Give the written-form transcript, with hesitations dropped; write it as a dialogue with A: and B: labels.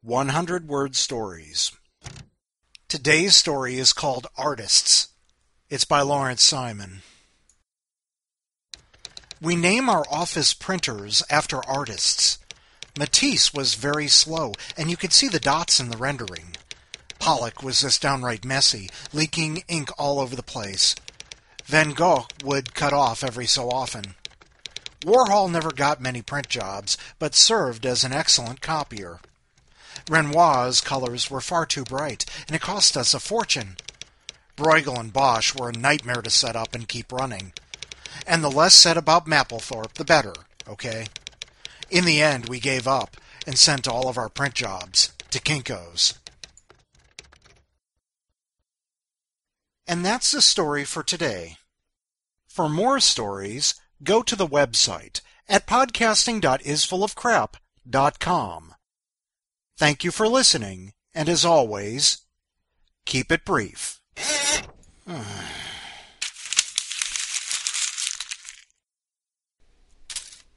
A: 100-word stories. Today's story is called Artists. It's by Lawrence Simon. We name our office printers after artists. Matisse was very slow, and you could see the dots in the rendering. Pollock was just downright messy, leaking ink all over the place. Van Gogh would cut off every so often. Warhol never got many print jobs, but served as an excellent copier. Renoir's colors were far too bright, and it cost us a fortune. Bruegel and Bosch were a nightmare to set up and keep running. And the less said about Mapplethorpe, the better, okay? In the end, we gave up and sent all of our print jobs to Kinko's. And that's the story for today. For more stories, go to the website at podcasting.isfullofcrap.com. Thank you for listening, and as always, keep it brief.